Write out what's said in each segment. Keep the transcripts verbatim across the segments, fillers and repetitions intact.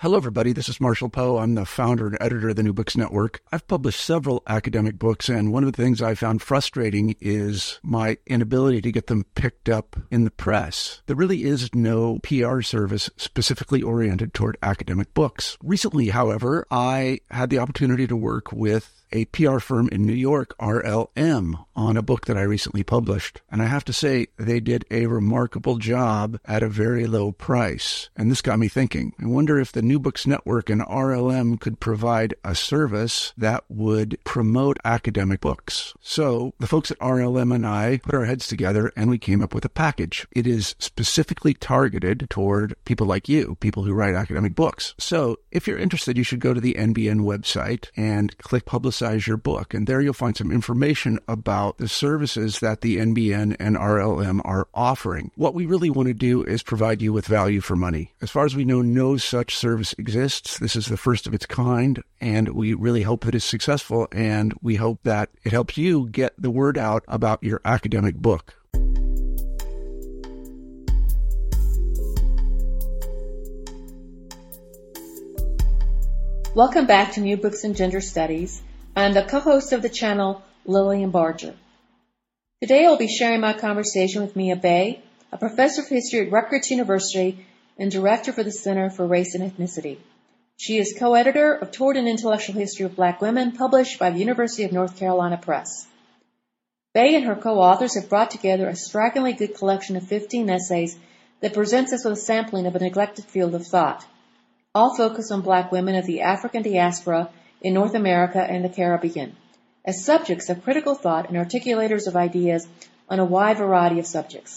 Hello, everybody. This is Marshall Poe. I'm the founder and editor of the New Books Network. I've published several academic books, and one of the things I found frustrating is my inability to get them picked up in the press. There really is no P R service specifically oriented toward academic books. Recently, however, I had the opportunity to work with a P R firm in New York, R L M, on a book that I recently published. And I have to say, they did a remarkable job at a very low price. And this got me thinking. I wonder if the New Books Network and R L M could provide a service that would promote academic books. So the folks at R L M and I put our heads together and we came up with a package. It is specifically targeted toward people like you, people who write academic books. So if you're interested, you should go to the N B N website and click Publicize your book. And there you'll find some information about the services that the N B N and R L M are offering. What we really want to do is provide you with value for money. As far as we know, no such service exists. This is the first of its kind, and we really hope that it's successful, and we hope that it helps you get the word out about your academic book. Welcome back to New Books in Gender Studies. I'm the co-host of the channel, Lillian Barger. Today I'll be sharing my conversation with Mia Bay, a professor of history at Rutgers University and director for the Center for Race and Ethnicity. She is co-editor of Toward an Intellectual History of Black Women, published by the University of North Carolina Press. Bay and her co-authors have brought together a strikingly good collection of fifteen essays that presents us with a sampling of a neglected field of thought. All focus on Black women of the African diaspora in North America and the Caribbean, as subjects of critical thought and articulators of ideas on a wide variety of subjects.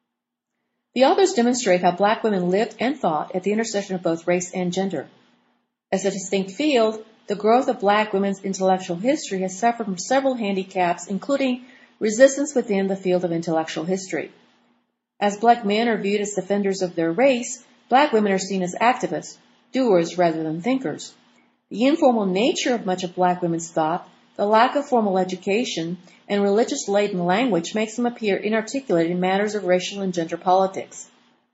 The authors demonstrate how Black women lived and thought at the intersection of both race and gender. As a distinct field, the growth of Black women's intellectual history has suffered from several handicaps, including resistance within the field of intellectual history. As Black men are viewed as defenders of their race, Black women are seen as activists, doers rather than thinkers. The informal nature of much of Black women's thought, the lack of formal education, and religious-laden language makes them appear inarticulate in matters of racial and gender politics.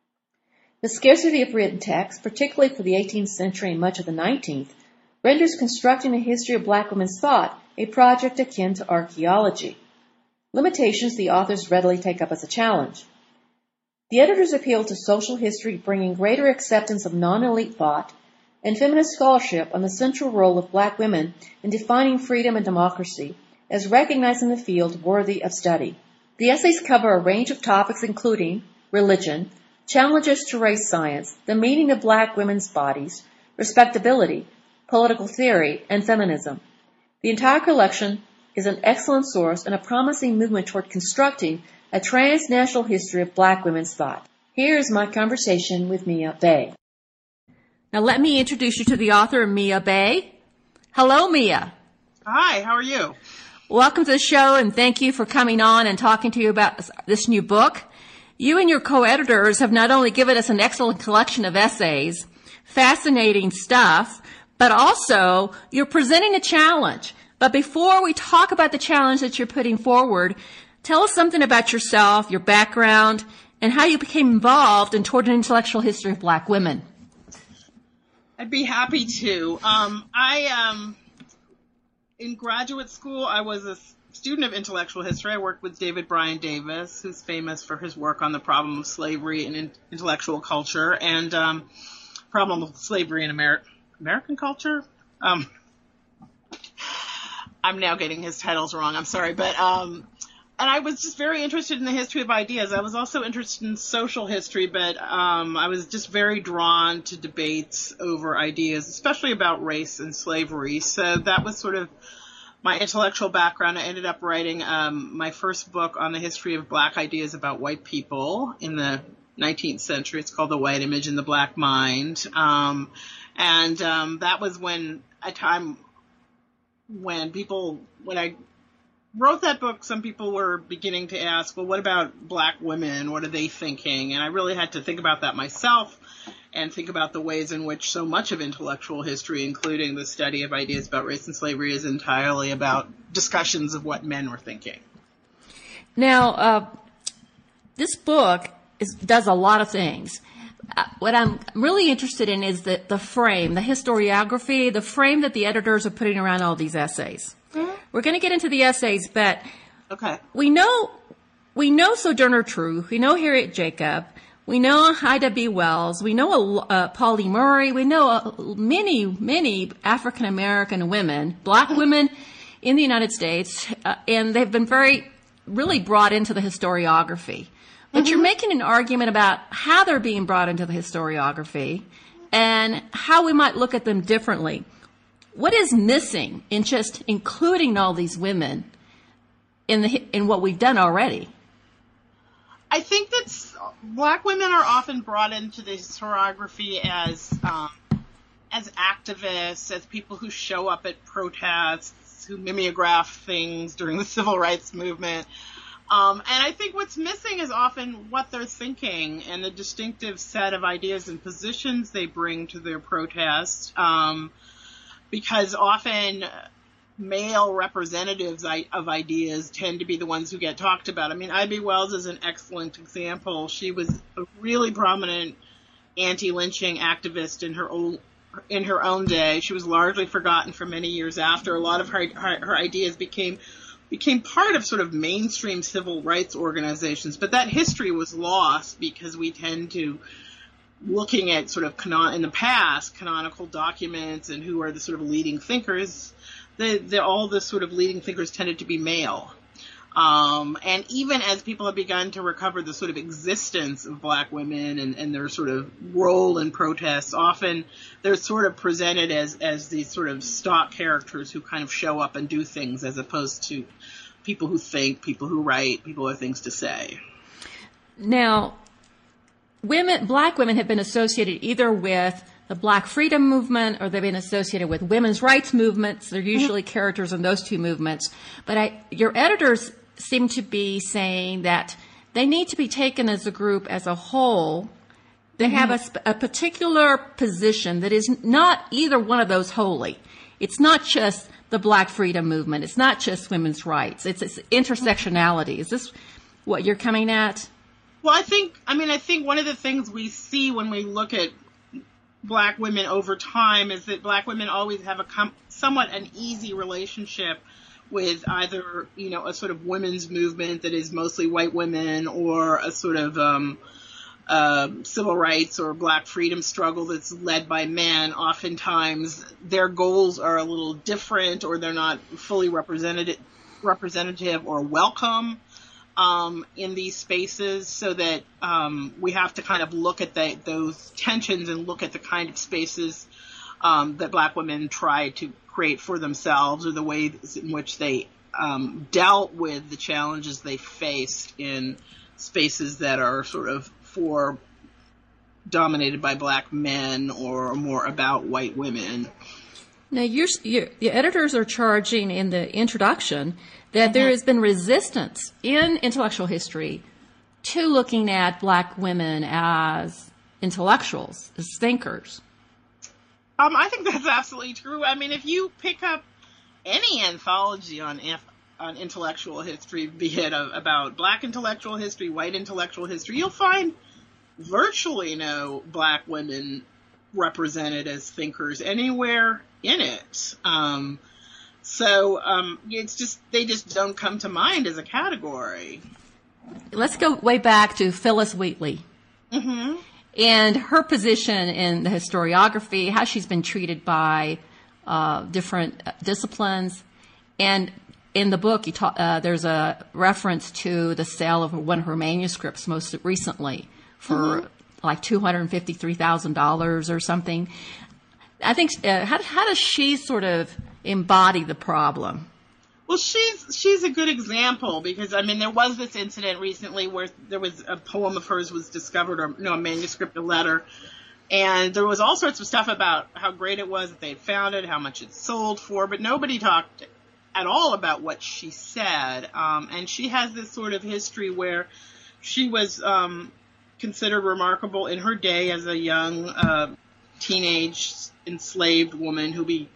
The scarcity of written text, particularly for the eighteenth century and much of the nineteenth, renders constructing a history of Black women's thought a project akin to archaeology. Limitations the authors readily take up as a challenge. The editors appeal to social history, bringing greater acceptance of non-elite thought, and feminist scholarship on the central role of Black women in defining freedom and democracy as recognized in the field worthy of study. The essays cover a range of topics including religion, challenges to race science, the meaning of Black women's bodies, respectability, political theory, and feminism. The entire collection is an excellent source and a promising movement toward constructing a transnational history of Black women's thought. Here is my conversation with Mia Bay. Now let me introduce you to the author, Mia Bay. Hello, Mia. Hi, how are you? Welcome to the show, and thank you for coming on and talking to you about this new book. You and your co-editors have not only given us an excellent collection of essays, fascinating stuff, but also you're presenting a challenge. But before we talk about the challenge that you're putting forward, tell us something about yourself, your background, and how you became involved in Toward an Intellectual History of Black Women. I'd be happy to. Um, I, um, in graduate school, I was a student of intellectual history. I worked with David Bryan Davis, who's famous for his work on the problem of slavery and in intellectual culture, and um, problem of slavery in Amer- American culture. Um, I'm now getting his titles wrong. I'm sorry, but um, and I was just very interested in the history of ideas. I was also interested in social history, but um, I was just very drawn to debates over ideas, especially about race and slavery. So that was sort of my intellectual background. I ended up writing um, my first book on the history of Black ideas about white people in the nineteenth century. It's called The White Image and the Black Mind. Um, and um, that was when a time when people, when I wrote that book, some people were beginning to ask, well, what about Black women? What are they thinking? And I really had to think about that myself and think about the ways in which so much of intellectual history, including the study of ideas about race and slavery, is entirely about discussions of what men were thinking. Now, uh, this book is, does a lot of things. uh, what I'm really interested in is the, the frame, the historiography, the frame that the editors are putting around all these essays. Mm-hmm. We're going to get into the essays, but okay. we know we know Sojourner Truth, we know Harriet Jacob, we know Ida B. Wells, we know uh, Pauli Murray, we know uh, many, many African American women, black women in the United States, uh, and they've been very, really brought into the historiography. But mm-hmm. you're making an argument about how they're being brought into the historiography and how we might look at them differently. What is missing in just including all these women in the in what we've done already? I think that black women are often brought into the historiography as um, as activists, as people who show up at protests, who mimeograph things during the civil rights movement. Um, and I think what's missing is often what they're thinking and the distinctive set of ideas and positions they bring to their protest, um, because often male representatives of ideas tend to be the ones who get talked about. I mean, Ida B. Wells is an excellent example. She was a really prominent anti-lynching activist in her own in her own day. She was largely forgotten for many years after. A lot of her her, her ideas became became part of sort of mainstream civil rights organizations, but that history was lost because we tend to, looking at sort of canon, in the past, canonical documents and who are the sort of leading thinkers, the, the, all the sort of leading thinkers tended to be male. Um, and even as people have begun to recover the sort of existence of black women and, and their sort of role in protests, often they're sort of presented as, as these sort of stock characters who kind of show up and do things as opposed to people who think, people who write, people who have things to say. Now, women, black women have been associated either with the Black Freedom Movement or they've been associated with women's rights movements. They're usually characters in those two movements. But I, your editors seem to be saying that they need to be taken as a group as a whole. They mm-hmm. have a, sp- a particular position that is not either one of those wholly. It's not just the Black Freedom Movement. It's not just women's rights. It's, it's intersectionality. Is this what you're coming at? Well, I think, I mean, I think one of the things we see when we look at black women over time is that black women always have a com- somewhat an easy relationship with either, you know, a sort of women's movement that is mostly white women or a sort of um, uh, civil rights or black freedom struggle that's led by men. Oftentimes their goals are a little different or they're not fully represented, representative or welcome um, in these spaces, so that um, we have to kind of look at the, those tensions and look at the kind of spaces um, that black women try to create for themselves, or the ways in which they um, dealt with the challenges they faced in spaces that are sort of for dominated by black men or more about white women. Now, your, your, your editors are charging in the introduction that there has been resistance in intellectual history to looking at black women as intellectuals, as thinkers. Um, I think that's absolutely true. I mean, if you pick up any anthology on on intellectual history, be it a, about black intellectual history, white intellectual history, you'll find virtually no black women represented as thinkers anywhere in it. Um, so um, it's just they just don't come to mind as a category. Let's go way back to Phyllis Wheatley. Mm-hmm. And her position in the historiography, how she's been treated by uh, different disciplines. And in the book, you talk, uh, there's a reference to the sale of one of her manuscripts most recently for mm-hmm. like two hundred fifty-three thousand dollars or something. I think, uh, how, how does she sort of embody the problem? Well, she's she's a good example because, I mean, there was this incident recently where there was a poem of hers was discovered, or no, a manuscript, a letter, and there was all sorts of stuff about how great it was that they had found it, how much it sold for, but nobody talked at all about what she said. Um, and she has this sort of history where she was um, considered remarkable in her day as a young uh, teenage enslaved woman who be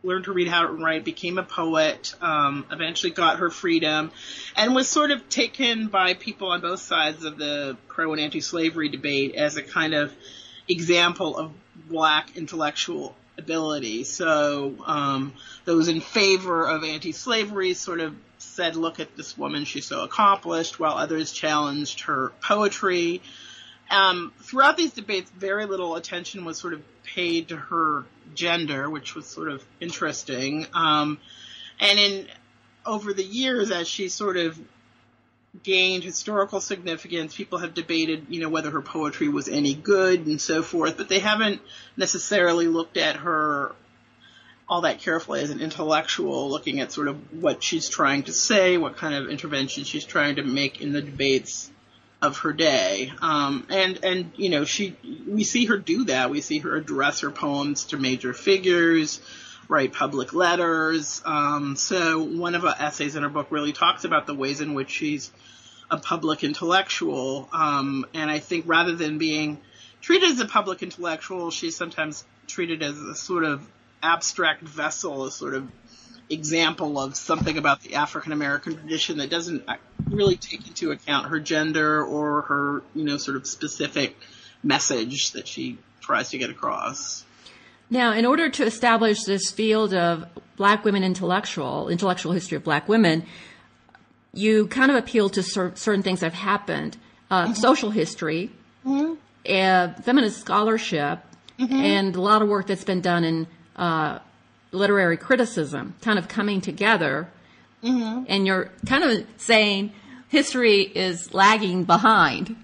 learned to read, how to write, became a poet, um, eventually got her freedom, and was sort of taken by people on both sides of the pro and anti-slavery debate as a kind of example of black intellectual ability. So um, those in favor of anti-slavery sort of said, look at this woman, she's so accomplished, while others challenged her poetry. Um, throughout these debates, very little attention was sort of paid to her gender, which was sort of interesting. Um, and in over the years, as she sort of gained historical significance, people have debated, you know, whether her poetry was any good and so forth, but they haven't necessarily looked at her all that carefully as an intellectual, looking at sort of what she's trying to say, what kind of intervention she's trying to make in the debates of her day. Um, and, and, you know, she, we see her do that. We see her address her poems to major figures, write public letters. Um, so one of her essays in her book really talks about the ways in which she's a public intellectual. Um, and I think rather than being treated as a public intellectual, she's sometimes treated as a sort of abstract vessel, a sort of example of something about the African American tradition that doesn't really take into account her gender or her, you know, sort of specific message that she tries to get across. Now, in order to establish this field of black women intellectual, intellectual history of black women, you kind of appeal to cer- certain things that have happened. Uh, mm-hmm. Social history, mm-hmm. uh, feminist scholarship, mm-hmm. and a lot of work that's been done in uh, literary criticism kind of coming together. Mm-hmm. And you're kind of saying history is lagging behind.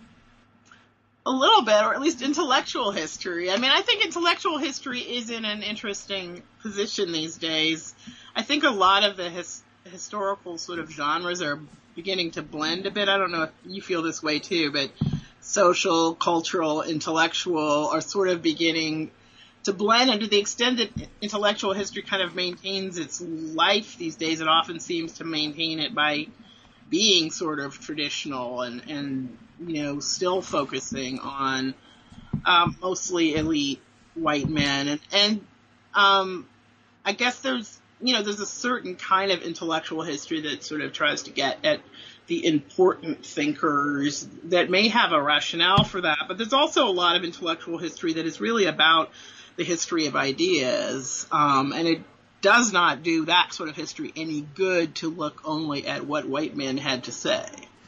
A little bit, or at least intellectual history. I mean, I think intellectual history is in an interesting position these days. I think a lot of the his, historical sort of genres are beginning to blend a bit. I don't know if you feel this way too, but social, cultural, intellectual are sort of beginning to blend, and to the extent that intellectual history kind of maintains its life these days, it often seems to maintain it by being sort of traditional and, and you know, still focusing on um, mostly elite white men. And, and um, I guess there's, you know, there's a certain kind of intellectual history that sort of tries to get at the important thinkers that may have a rationale for that. But there's also a lot of intellectual history that is really about the history of ideas. Um, and it does not do that sort of history any good to look only at what white men had to say.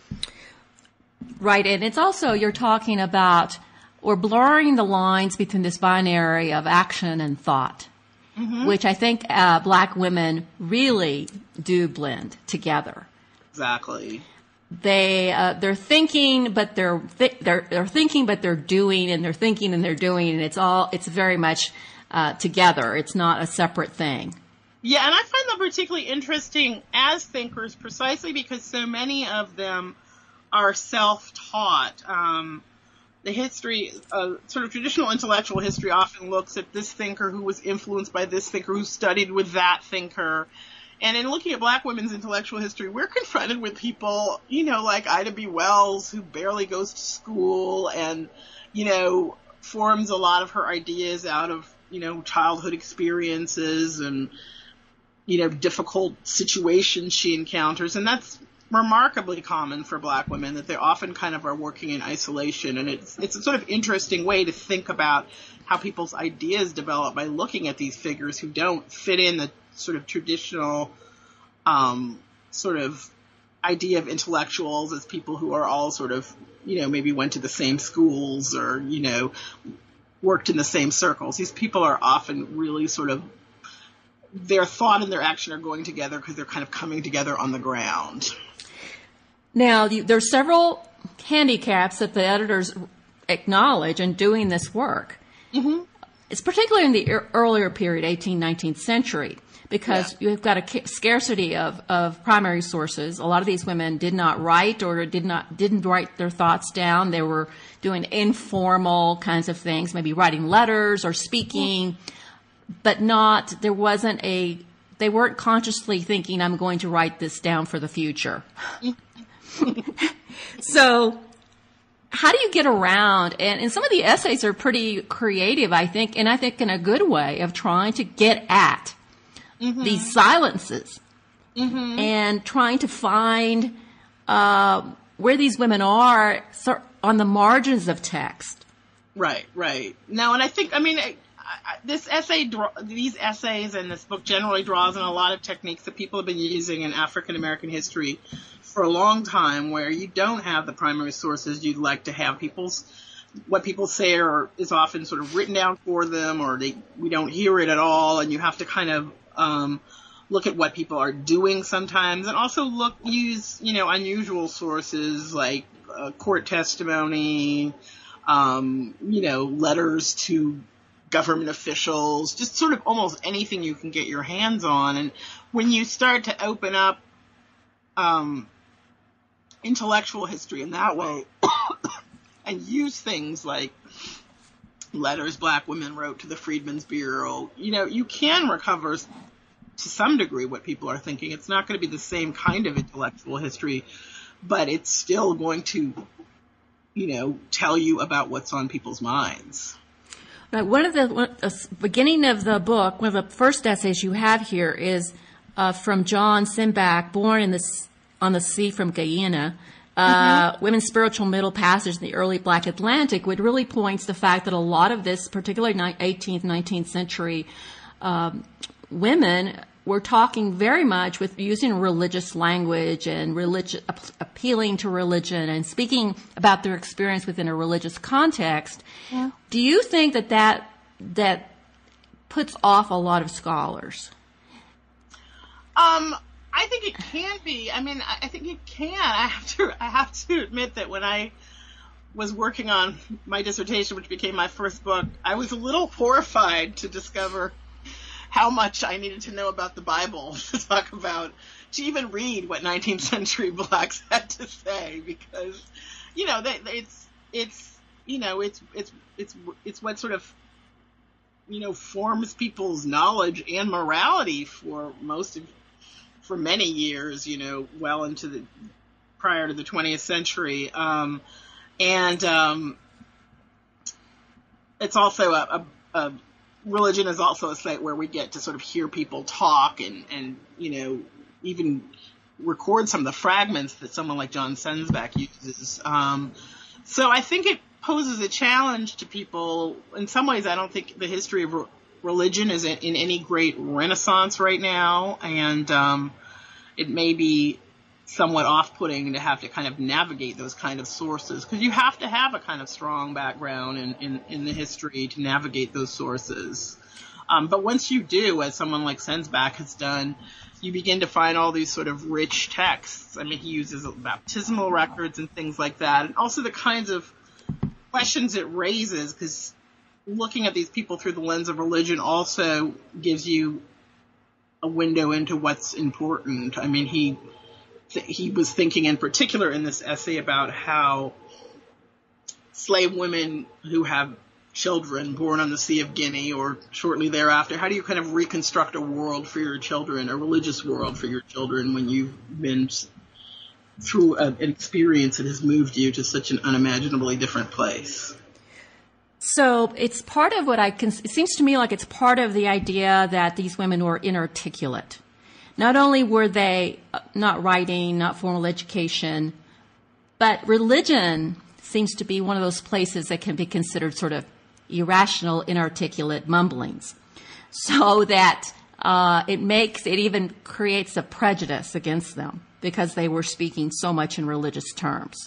Right, and it's also, you're talking about, we're blurring the lines between this binary of action and thought, mm-hmm. which I think uh, black women really do blend together. Exactly. They uh, they're thinking, but they're th- they're they're thinking, but they're doing, and they're thinking and they're doing, and it's all it's very much uh, together. It's not a separate thing. Yeah, and I find them particularly interesting as thinkers, precisely because so many of them are self-taught. Um, the history, uh, sort of traditional intellectual history often looks at this thinker who was influenced by this thinker who studied with that thinker. And in looking at black women's intellectual history, we're confronted with people, you know, like Ida B. Wells, who barely goes to school and, you know, forms a lot of her ideas out of, you know, childhood experiences and, you know, difficult situations she encounters. And that's remarkably common for black women, that they often kind of are working in isolation. And it's it's a sort of interesting way to think about how people's ideas develop by looking at these figures who don't fit in the sort of traditional um, sort of idea of intellectuals as people who are all sort of, you know, maybe went to the same schools or, you know, worked in the same circles. These people are often really sort of, their thought and their action are going together because they're kind of coming together on the ground. Now, there's several handicaps that the editors acknowledge in doing this work. Mm-hmm. It's particularly in the earlier period, eighteenth, nineteenth century, because yeah. you've got a scarcity of, of primary sources. A lot of these women did not write or did not, didn't write their thoughts down. They were doing informal kinds of things, maybe writing letters or speaking, mm-hmm. but not, there wasn't a, they weren't consciously thinking, I'm going to write this down for the future. So how do you get around? And, and some of the essays are pretty creative, I think, and I think in a good way of trying to get at mm-hmm. these silences mm-hmm. and trying to find uh, where these women are on the margins of text. Right, right. No, and I think, I mean, I, I, this essay, these essays and this book generally draws on a lot of techniques that people have been using in African American history for a long time, where you don't have the primary sources you'd like to have. People's, what people say are, is often sort of written down for them, or they, we don't hear it at all, and you have to kind of um, look at what people are doing sometimes, and also look, use, you know, unusual sources like uh, court testimony, um, you know, letters to government officials, just sort of almost anything you can get your hands on. And when you start to open up um, intellectual history in that way and use things like letters black women wrote to the Freedmen's Bureau, you know, you can recover to some degree what people are thinking. It's not going to be the same kind of intellectual history, but it's still going to, you know, tell you about what's on people's minds. Right. One of the one, uh, beginning of the book, one of the first essays you have here is uh, from John Sembach, born in the on the sea from Guyana. Uh, mm-hmm. Women's Spiritual Middle Passage in the Early Black Atlantic, which really points the fact that a lot of this, particularly eighteenth, nineteenth century um, women, were talking very much with using religious language and religion, appealing to religion and speaking about their experience within a religious context. Yeah. Do you think that, that that puts off a lot of scholars? Um, I think it can be. I mean, I think it can. I have to. I have to admit that when I was working on my dissertation, which became my first book, I was a little horrified to discover how much I needed to know about the Bible to talk about, to even read what nineteenth century blacks had to say, because, you know, they, it's, it's, you know, it's, it's, it's, it's what sort of, you know, forms people's knowledge and morality for most of, for many years, you know, well into the, prior to the twentieth century. Um, and, um, it's also a, a, a religion is also a site where we get to sort of hear people talk and, and, you know, even record some of the fragments that someone like John Sembach uses. Um, so I think it poses a challenge to people. In some ways, I don't think the history of re- religion is in, in any great renaissance right now. And um, it may be somewhat off-putting to have to kind of navigate those kind of sources, because you have to have a kind of strong background in, in, in the history to navigate those sources. Um, but once you do, as someone like Sembach has done, you begin to find all these sort of rich texts. I mean, he uses baptismal records and things like that, and also the kinds of questions it raises, because looking at these people through the lens of religion also gives you a window into what's important. I mean, he he was thinking in particular in this essay about how slave women who have children born on the Sea of Guinea or shortly thereafter, how do you kind of reconstruct a world for your children, a religious world for your children, when you've been through a, an experience that has moved you to such an unimaginably different place? So it's part of what I can, it seems to me like it's part of the idea that these women were inarticulate. Not only were they not writing, not formal education, but religion seems to be one of those places that can be considered sort of irrational, inarticulate mumblings. So that uh, it makes, it even creates a prejudice against them because they were speaking so much in religious terms.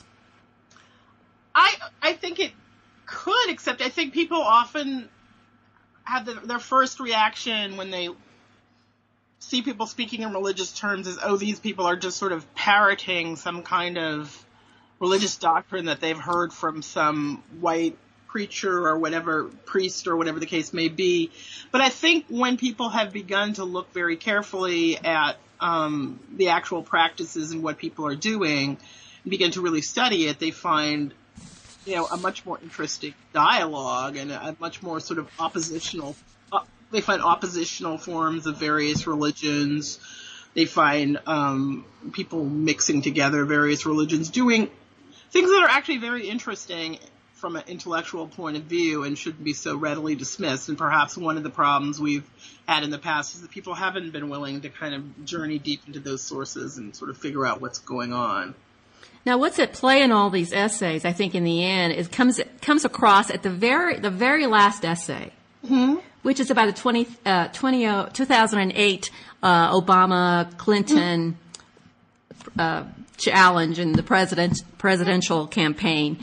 I I think it could, except I think people often have the, their first reaction when they see people speaking in religious terms is, oh, these people are just sort of parroting some kind of religious doctrine that they've heard from some white preacher or whatever, priest or whatever the case may be. But I think when people have begun to look very carefully at um, the actual practices and what people are doing and begin to really study it, they find, you know, a much more interesting dialogue and a much more sort of oppositional uh, They find oppositional forms of various religions. They find um, people mixing together various religions, doing things that are actually very interesting from an intellectual point of view and shouldn't be so readily dismissed. And perhaps one of the problems we've had in the past is that people haven't been willing to kind of journey deep into those sources and sort of figure out what's going on. Now, what's at play in all these essays, I think, in the end, is comes comes across at the very the very last essay, mm-hmm. which is about the twenty, uh, twenty, uh, two thousand eight uh, Obama Clinton mm-hmm. uh, challenge in the president presidential campaign.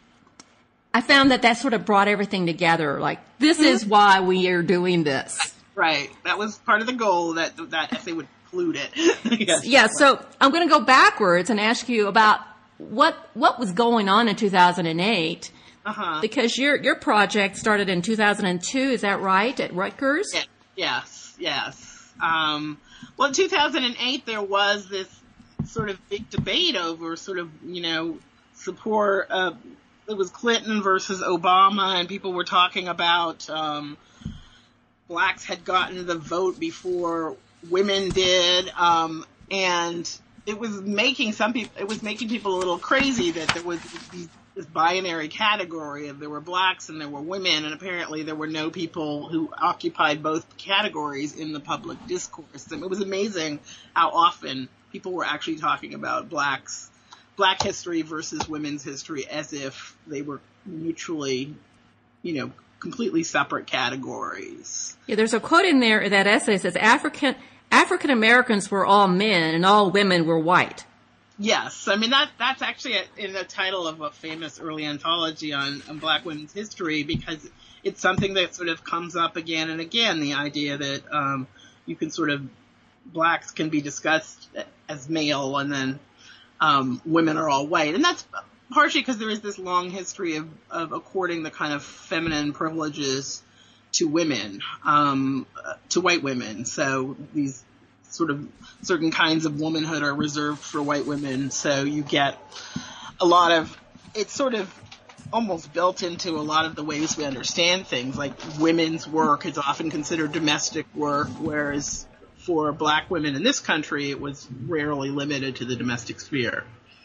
I found that that sort of brought everything together. Like, this mm-hmm. is why we are doing this. Right. That was part of the goal, that that essay would include it. Yes. Yeah. So I'm going to go backwards and ask you about what what was going on in two thousand eight. Uh-huh. Because your your project started in two thousand two, is that right, at Rutgers? Yeah, yes, yes. Um, well, in two thousand eight, there was this sort of big debate over sort of, you know, support. Uh, it was Clinton versus Obama, and people were talking about um, blacks had gotten the vote before women did, um, and it was making some people, it was making people a little crazy that there was these, this binary category of there were blacks and there were women, and apparently there were no people who occupied both categories in the public discourse. And it was amazing how often people were actually talking about blacks, black history versus women's history as if they were mutually, you know, completely separate categories. Yeah, there's a quote in there, that essay says, African African Americans were all men and all women were white. Yes, I mean, that that's actually a, in the title of a famous early anthology on, on black women's history, because it's something that sort of comes up again and again, the idea that um, you can sort of, blacks can be discussed as male and then um, women are all white. And that's partially because there is this long history of, of according the kind of feminine privileges to women, um, to white women. So these sort of certain kinds of womanhood are reserved for white women. So you get a lot of, it's sort of almost built into a lot of the ways we understand things. Like women's work is often considered domestic work, whereas for black women in this country, it was rarely limited to the domestic sphere.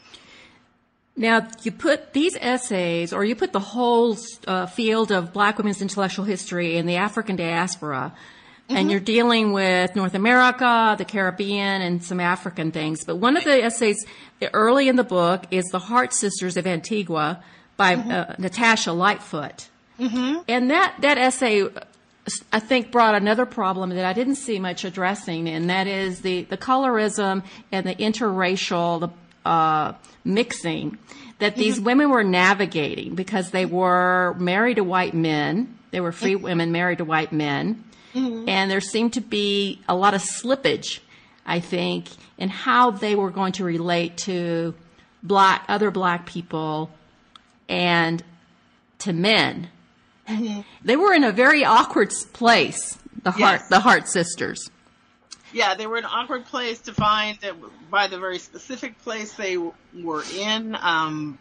Now, you put these essays, or you put the whole uh, field of black women's intellectual history in the African diaspora, mm-hmm. and you're dealing with North America, the Caribbean, and some African things. But one of the essays early in the book is The Hart Sisters of Antigua by mm-hmm. uh, Natasha Lightfoot. Mm-hmm. And that, that essay, I think, brought another problem that I didn't see much addressing, and that is the, the colorism and the interracial, the Uh, mixing that these mm-hmm. women were navigating, because they were married to white men. They were free mm-hmm. women married to white men. Mm-hmm. And there seemed to be a lot of slippage, I think, in how they were going to relate to black, other black people and to men. Mm-hmm. They were in a very awkward place, the Hart, yes. the Hart sisters. Yeah, they were in an awkward place to find that by the very specific place they were in. Um,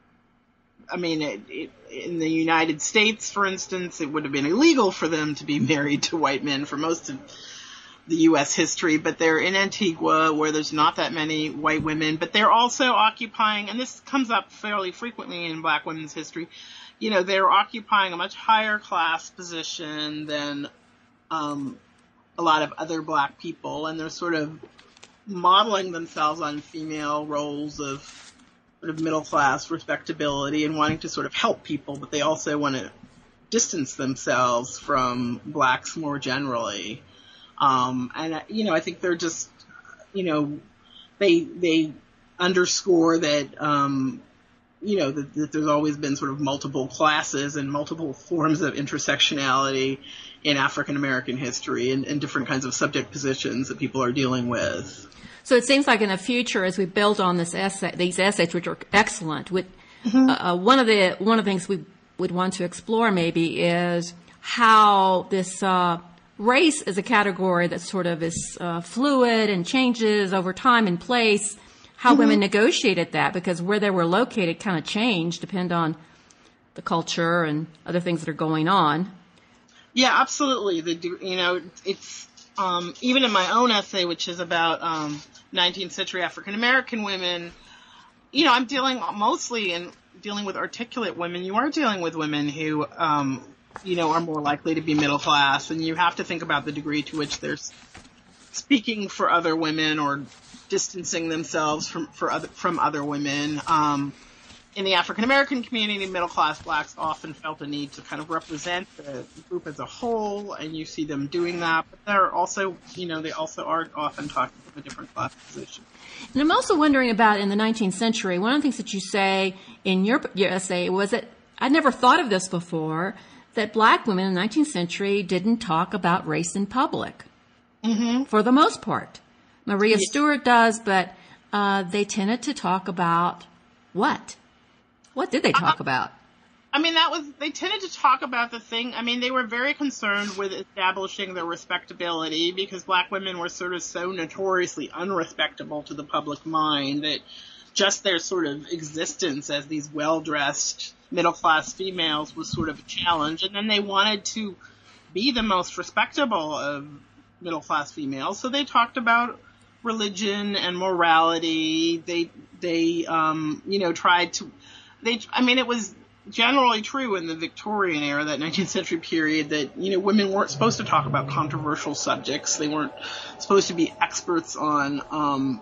I mean, it, it, in the United States, for instance, it would have been illegal for them to be married to white men for most of the U S history, but they're in Antigua where there's not that many white women, but they're also occupying, and this comes up fairly frequently in black women's history, you know, they're occupying a much higher class position than um a lot of other black people, and they're sort of modeling themselves on female roles of sort of middle class respectability and wanting to sort of help people, but they also want to distance themselves from blacks more generally. Um, and, you know, I think they're just, you know, they, they underscore that, um, you know, that, that there's always been sort of multiple classes and multiple forms of intersectionality in African American history and, and different kinds of subject positions that people are dealing with. So it seems like in the future, as we build on this essay, these essays, which are excellent, with, mm-hmm. uh, one of the one of the things we would want to explore maybe is how this uh, race is a category that sort of is uh, fluid and changes over time and place. How mm-hmm. women negotiated that, because where they were located kind of changed, depend on the culture and other things that are going on. Yeah, absolutely. The, you know, it's um, even in my own essay, which is about um, nineteenth century African American women, you know, I'm dealing mostly in dealing with articulate women, you are dealing with women who, um, you know, are more likely to be middle class, and you have to think about the degree to which they're speaking for other women or distancing themselves from for other, from other women. Um, in the African American community, middle class blacks often felt a need to kind of represent the group as a whole, and you see them doing that. But they're also, you know, they also are often talking from a different class position. And I'm also wondering about in the nineteenth century, one of the things that you say in your, your essay was that I never thought of this before, that black women in the nineteenth century didn't talk about race in public, mm-hmm. for the most part. Maria yes. Stewart does, but uh, they tended to talk about what? What did they talk uh, about? I mean, that was, they tended to talk about the thing, I mean, they were very concerned with establishing their respectability because black women were sort of so notoriously unrespectable to the public mind that just their sort of existence as these well-dressed middle-class females was sort of a challenge. And then they wanted to be the most respectable of middle-class females, so they talked about religion and morality. They, they, um, you know, tried to, they, I mean, it was generally true in the Victorian era, that nineteenth century period, that, you know, women weren't supposed to talk about controversial subjects. They weren't supposed to be experts on, um,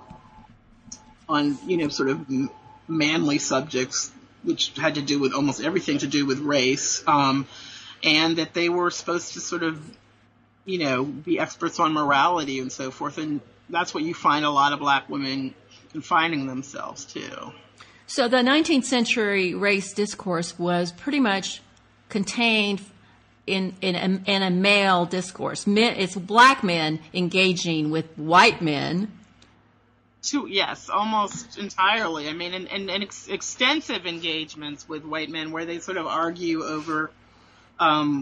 on, you know, sort of manly subjects, which had to do with almost everything to do with race, um, and that they were supposed to sort of, you know, be experts on morality and so forth. And that's what you find a lot of black women confining themselves to. So the nineteenth century race discourse was pretty much contained in in a, in a male discourse. Men, it's black men engaging with white men. To, yes, almost entirely. I mean, and, and, and ex- extensive engagements with white men where they sort of argue over um,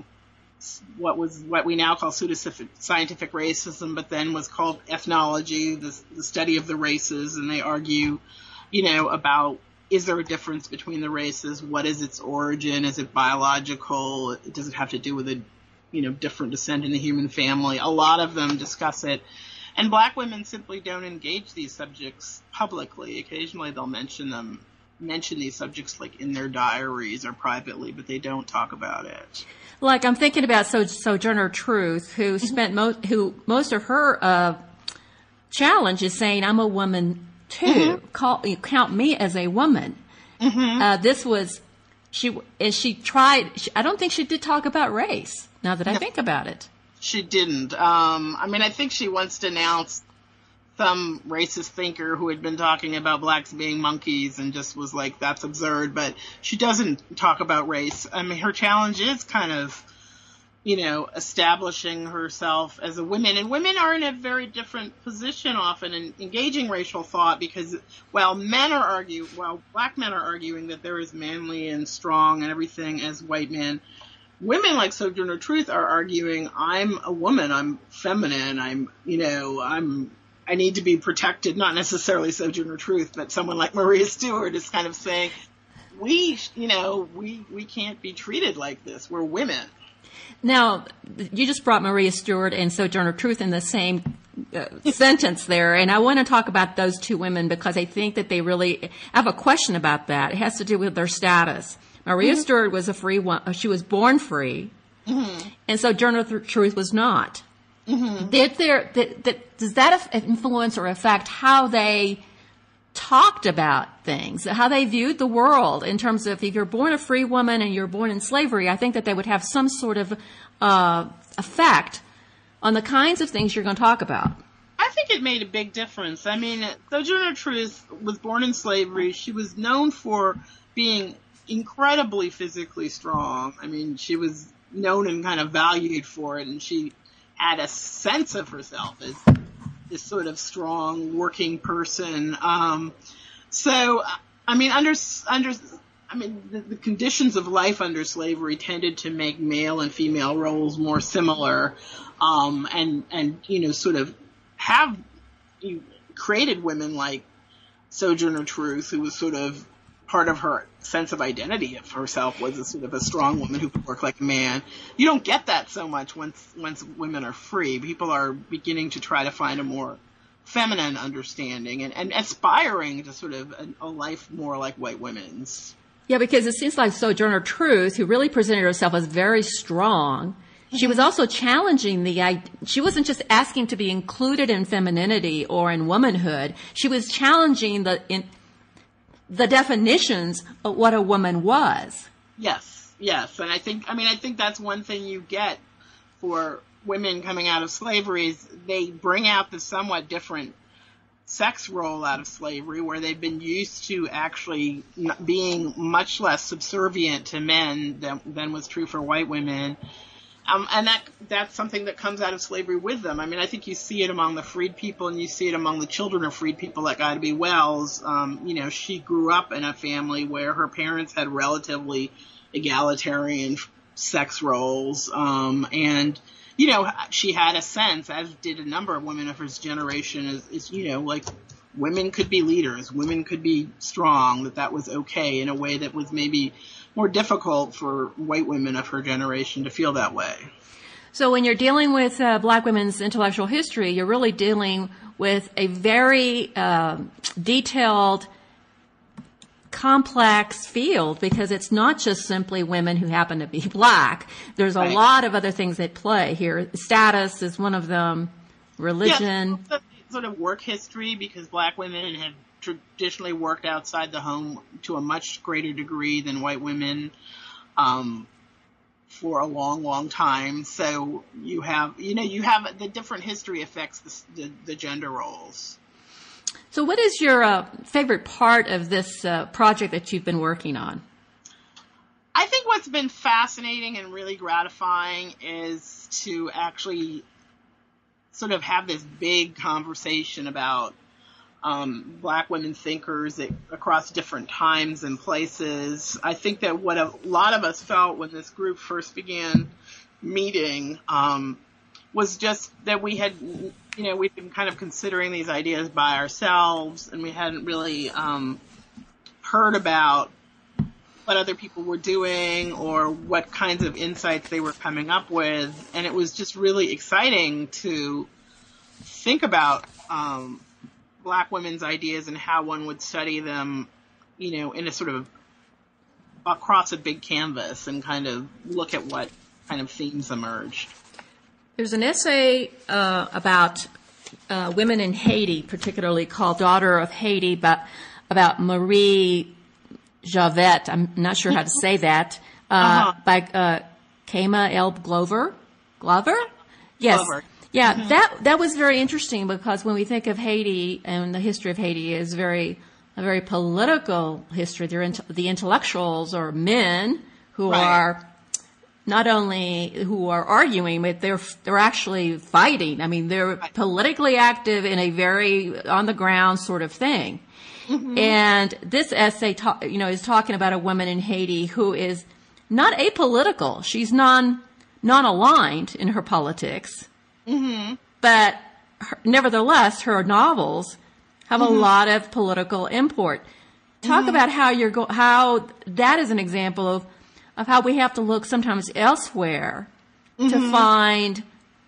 what was what we now call pseudoscientific racism, but then was called ethnology, the, the study of the races, and they argue, you know, about, is there a difference between the races? What is its origin? Is it biological? Does it have to do with a, you know, different descent in the human family? A lot of them discuss it. And black women simply don't engage these subjects publicly. Occasionally they'll mention them, mention these subjects like in their diaries or privately, but they don't talk about it. Like I'm thinking about so- Sojourner Truth, who spent most, who most of her uh, challenge is saying, I'm a woman too. Mm-hmm. Call, count me as a woman. Mm-hmm. Uh, this was, she, and she tried, she, I don't think she did talk about race, now that no, I think about it. She didn't. Um, I mean, I think she once denounced some racist thinker who had been talking about blacks being monkeys and just was like, that's absurd, but she doesn't talk about race. I mean, her challenge is kind of, you know, establishing herself as a woman. And women are in a very different position often in engaging racial thought because while men are arguing, while black men are arguing that they're as manly and strong and everything as white men, women like Sojourner Truth are arguing, I'm a woman, I'm feminine, I'm, you know, I'm, I need to be protected, not necessarily Sojourner Truth, but someone like Maria Stewart is kind of saying, we, you know, we, we can't be treated like this. We're women. Now, you just brought Maria Stewart and Sojourner Truth in the same uh, sentence there, and I want to talk about those two women because I think that they really, I have a question about that. It has to do with their status. Maria mm-hmm. Stewart was a free one. She was born free, mm-hmm. and Sojourner Truth was not. Mm-hmm. Did there, did, did, does that influence or affect how they talked about things, how they viewed the world in terms of if you're born a free woman and you're born in slavery? I think that they would have some sort of uh, effect on the kinds of things you're going to talk about. I think it made a big difference. I mean, Sojourner Truth was born in slavery. She was known for being incredibly physically strong. I mean, she was known and kind of valued for it, and she had a sense of herself as this sort of strong working person. Um, so, I mean, under, under, I mean, the, the conditions of life under slavery tended to make male and female roles more similar, um, and, and, you know, sort of have you created women like Sojourner Truth, who was sort of part of her sense of identity of herself was a sort of a strong woman who could work like a man. You don't get that so much once once women are free. People are beginning to try to find a more feminine understanding and, and aspiring to sort of a, a life more like white women's. Yeah, because it seems like Sojourner Truth, who really presented herself as very strong, she was also challenging the, she wasn't just asking to be included in femininity or in womanhood. She was challenging the, in, the definitions of what a woman was. Yes, yes. And I think, I mean, I think that's one thing you get for women coming out of slavery is they bring out the somewhat different sex role out of slavery, where they've been used to actually being much less subservient to men than, than was true for white women. Um, and that that's something that comes out of slavery with them. I mean, I think you see it among the freed people, and you see it among the children of freed people like Ida B. Wells. Um, you know, she grew up in a family where her parents had relatively egalitarian sex roles, um, and you know, she had a sense, as did a number of women of her generation, is, is, you know, like women could be leaders, women could be strong, that that was okay in a way that was maybe more difficult for white women of her generation to feel that way. So when you're dealing with uh, black women's intellectual history, you're really dealing with a very uh, detailed, complex field, because it's not just simply women who happen to be black. There's a right. lot of other things at play here. Status is one of them, religion. Yeah, sort of work history, because black women have traditionally worked outside the home to a much greater degree than white women um, for a long, long time. So you have, you know, you have the different history affects the, the, the gender roles. So what is your uh, favorite part of this uh, project that you've been working on? I think what's been fascinating and really gratifying is to actually sort of have this big conversation about um, black women thinkers that, across different times and places. I think that what a lot of us felt when this group first began meeting um, was just that we had, you know, we've been kind of considering these ideas by ourselves, and we hadn't really um, heard about what other people were doing or what kinds of insights they were coming up with. And it was just really exciting to think about um, black women's ideas and how one would study them, you know, in a sort of across a big canvas and kind of look at what kind of themes emerged. There's an essay uh, about uh, women in Haiti, particularly called Daughter of Haiti, about, about Marie Javette, I'm not sure how to say that, uh, uh-huh. by uh, Kema L. Glover. Glover? Yes. Glover. Yeah, mm-hmm. that that was very interesting, because when we think of Haiti, and the history of Haiti is very a very political history. They're into, the intellectuals are men who right. are not only who are arguing, but they're they're actually fighting. I mean, they're right. politically active in a very on the ground sort of thing. Mm-hmm. And this essay, ta- you know, is talking about a woman in Haiti who is not apolitical. She's non non-aligned in her politics, mm-hmm. but her, nevertheless, her novels have mm-hmm. a lot of political import. Talk mm-hmm. about how you're go- how that is an example of of how we have to look sometimes elsewhere mm-hmm. to find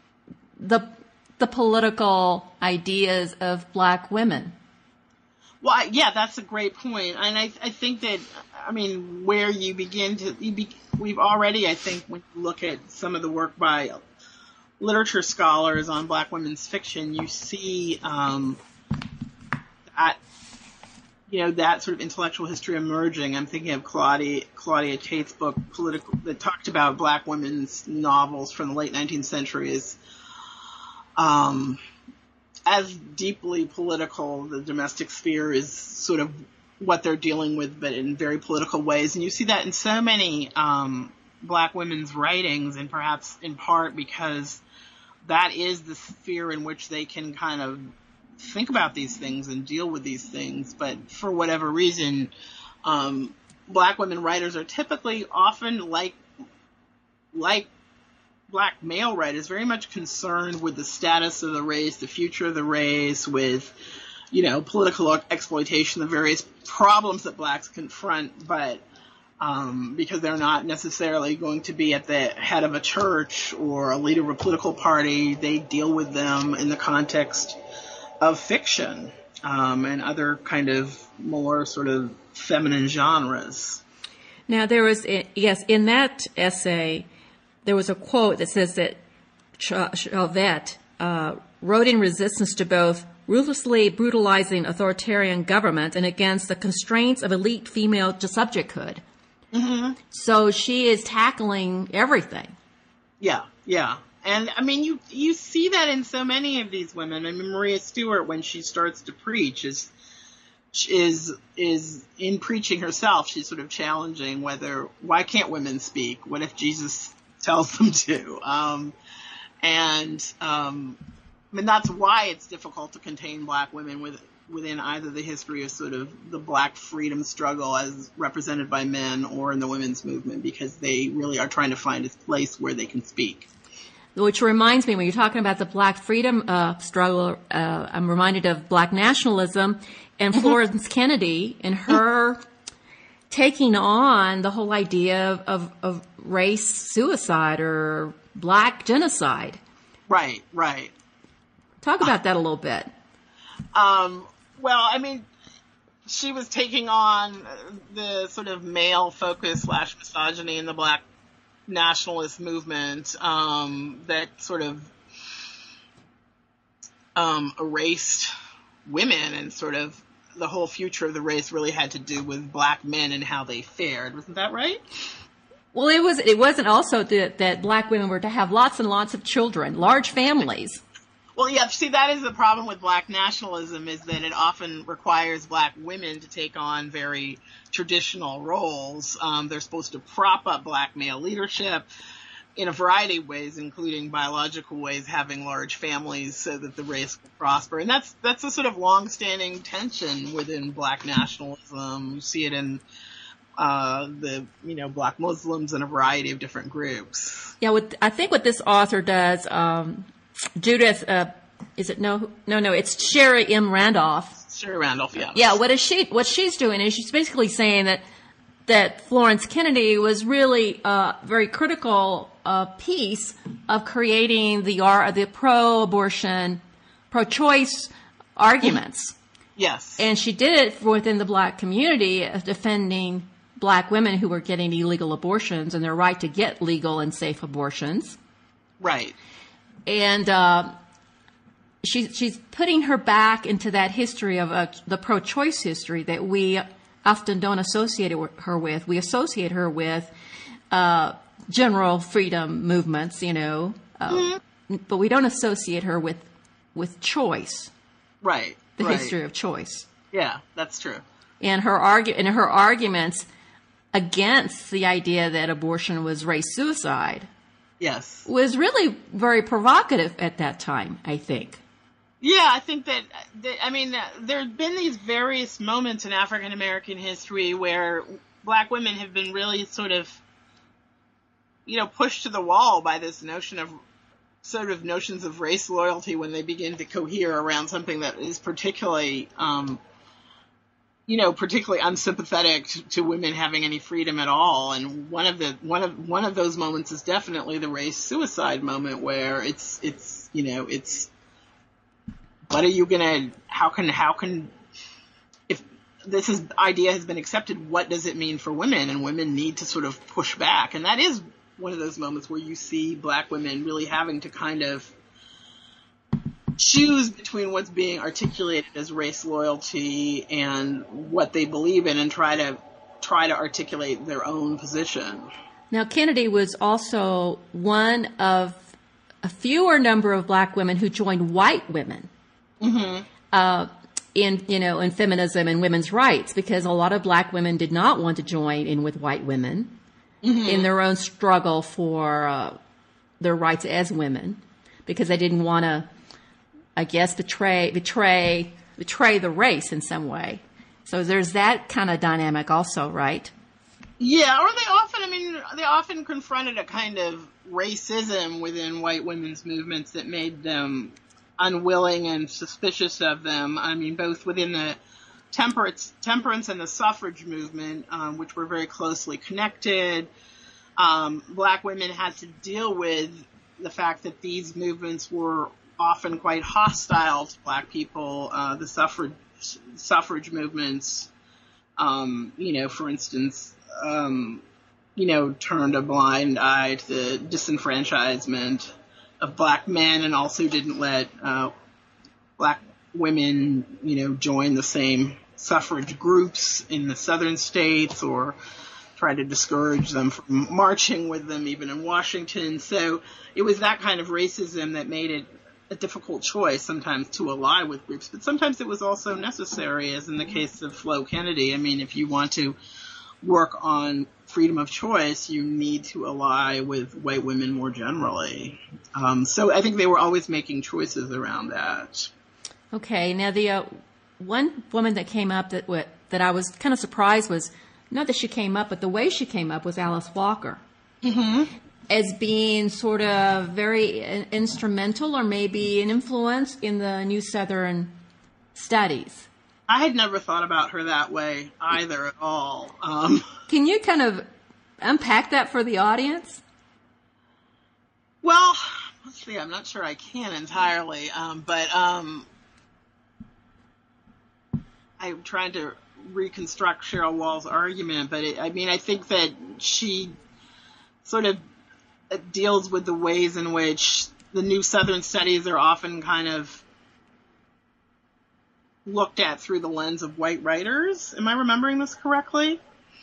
the the political ideas of black women. Well, yeah, that's a great point. And I, I think that, I mean, where you begin to, you be, we've already, I think, when you look at some of the work by literature scholars on black women's fiction, you see um, that, you know, that sort of intellectual history emerging. I'm thinking of Claudia, Claudia Tate's book, Political, that talked about black women's novels from the late nineteenth century as, um, as deeply political. The domestic sphere is sort of what they're dealing with, but in very political ways. And you see that in so many um, black women's writings, and perhaps in part because that is the sphere in which they can kind of think about these things and deal with these things. But for whatever reason, um, black women writers are typically often like like black male writers, very much concerned with the status of the race, the future of the race, with, you know, political exploitation, the various problems that blacks confront, but um, because they're not necessarily going to be at the head of a church or a leader of a political party, they deal with them in the context of fiction um, and other kind of more sort of feminine genres. Now, there was, yes, in that essay, there was a quote that says that Chauvet uh, wrote in resistance to both ruthlessly brutalizing authoritarian government and against the constraints of elite female subjecthood. Mm-hmm. So she is tackling everything. Yeah, yeah. And, I mean, you you see that in so many of these women. I mean, Maria Stewart, when she starts to preach, is is is in preaching herself, she's sort of challenging whether, why can't women speak? What if Jesus tells them to? Um, and, um, I mean, that's why it's difficult to contain black women with, within either the history of sort of the black freedom struggle as represented by men or in the women's movement, because they really are trying to find a place where they can speak. Which reminds me, when you're talking about the black freedom uh, struggle, uh, I'm reminded of black nationalism and Florence Kennedy and her taking on the whole idea of, of, of race suicide or black genocide. Right, right. Talk about that a little bit. Um, well, I mean, she was taking on the sort of male focus slash misogyny in the black nationalist movement um, that sort of um, erased women, and sort of the whole future of the race really had to do with black men and how they fared. Wasn't that right? Well, it was. It wasn't also that, that black women were to have lots and lots of children, large families. Well, yeah, see, that is the problem with black nationalism, is that it often requires black women to take on very traditional roles. Um, they're supposed to prop up black male leadership in a variety of ways, including biological ways, having large families so that the race will prosper. And that's that's a sort of long-standing tension within black nationalism. You see it in uh, the, you know, black Muslims and a variety of different groups. Yeah, what, I think what this author does, um, Judith, uh, is it no, no, no, it's Sherry M. Randolph. Sherry Randolph, yeah. Yeah, what is she, what she's doing is she's basically saying that, that Florence Kennedy was really a very critical uh, piece of creating the, uh, the pro-abortion, pro-choice arguments. Yes. And she did it within the black community, uh, defending black women who were getting illegal abortions and their right to get legal and safe abortions. Right. And uh, she, she's putting her back into that history of uh, the pro-choice history that we often don't associate her with. We associate her with uh, general freedom movements, you know, uh, mm-hmm. but we don't associate her with with choice. Right. The right. history of choice. Yeah, that's true. And her argu- and her arguments against the idea that abortion was race suicide. Yes. Was really very provocative at that time, I think. Yeah, I think that, that I mean, there have been these various moments in African American history where black women have been really sort of, you know, pushed to the wall by this notion of, sort of notions of race loyalty when they begin to cohere around something that is particularly, um, you know, particularly unsympathetic to, to women having any freedom at all. And one of the one of one of those moments is definitely the race suicide moment, where it's it's you know it's what are you gonna how can how can if this is idea has been accepted, what does it mean for women? And women need to sort of push back, and that is one of those moments where you see black women really having to kind of choose between what's being articulated as race loyalty and what they believe in, and try to try to articulate their own position. Now, Kennedy was also one of a fewer number of black women who joined white women mm-hmm. uh, in, you know, in feminism and women's rights, because a lot of black women did not want to join in with white women mm-hmm. in their own struggle for uh, their rights as women, because they didn't want to, I guess, betray, betray, betray the race in some way. So there's that kind of dynamic also, right? Yeah, or they often, I mean, they often confronted a kind of racism within white women's movements that made them unwilling and suspicious of them. I mean, both within the temperance, temperance and the suffrage movement, um, which were very closely connected. Um, black women had to deal with the fact that these movements were often quite hostile to black people. Uh, the suffrage suffrage movements, um, you know, for instance, um, you know, turned a blind eye to the disenfranchisement of black men, and also didn't let uh, black women, you know, join the same suffrage groups in the southern states, or try to discourage them from marching with them even in Washington. So it was that kind of racism that made it a difficult choice sometimes to ally with groups, but sometimes it was also necessary, as in the case of Flo Kennedy. I mean, if you want to work on freedom of choice, you need to ally with white women more generally. Um, so I think they were always making choices around that. Okay, now the uh, one woman that came up that w- that I was kind of surprised was, not that she came up, but the way she came up was Alice Walker. Mm-hmm. As being sort of very uh, instrumental, or maybe an influence in the New Southern studies. I had never thought about her that way either at all. Um, Can you kind of unpack that for the audience? Well, let's see. I'm not sure I can entirely, um, but um, I'm trying to reconstruct Cheryl Wall's argument. But it, I mean, I think that she sort of deals with the ways in which the New Southern studies are often kind of looked at through the lens of white writers. Am I remembering this correctly?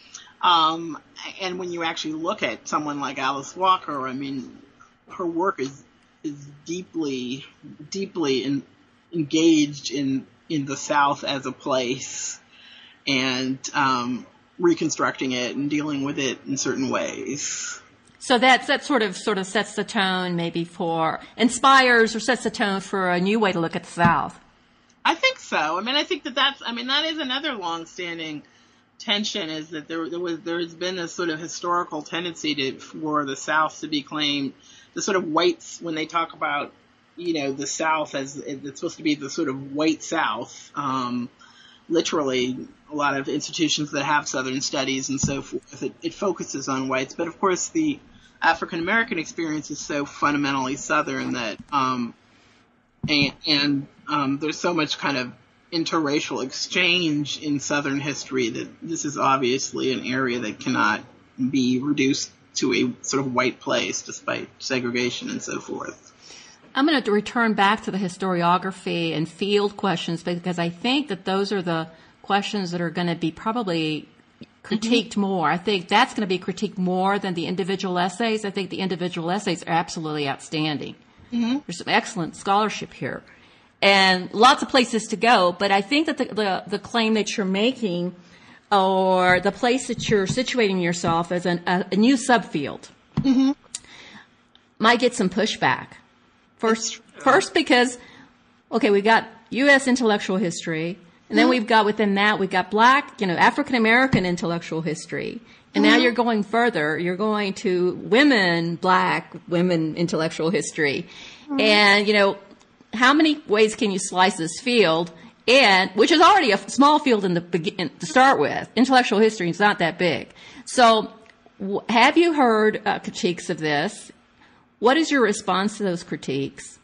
Um, and when you actually look at someone like Alice Walker, I mean, her work is is deeply, deeply in, engaged in in the South as a place, and um, reconstructing it and dealing with it in certain ways. So that's, that sort of sort of sets the tone, maybe for, inspires or sets the tone for a new way to look at the South. I think so. I mean, I think that that's, I mean, that is another long-standing tension, is that there, there was, there has been this sort of historical tendency to, for the South to be claimed, the sort of whites, when they talk about, you know, the South as, it's supposed to be the sort of white South, um, literally a lot of institutions that have Southern studies and so forth, it, it focuses on whites. But of course, the African-American experience is so fundamentally Southern that, um, and, and um, there's so much kind of interracial exchange in Southern history that this is obviously an area that cannot be reduced to a sort of white place despite segregation and so forth. I'm going to return back to the historiography and field questions, because I think that those are the questions that are going to be probably critiqued mm-hmm. more. I think that's going to be critiqued more than the individual essays. I think the individual essays are absolutely outstanding. Mm-hmm. There's some excellent scholarship here and lots of places to go. But I think that the, the, the claim that you're making, or the place that you're situating yourself as an, a, a new subfield, mm-hmm. might get some pushback. First, first because, okay, we got U S intellectual history, and then mm-hmm. we've got within that, we've got black, you know, African-American intellectual history. And mm-hmm. now you're going further. You're going to women, black women intellectual history. Mm-hmm. And, you know, how many ways can you slice this field? And, which is already a small field in the begin to start with. Intellectual history is not that big. So, w- have you heard uh, critiques of this? What is your response to those critiques?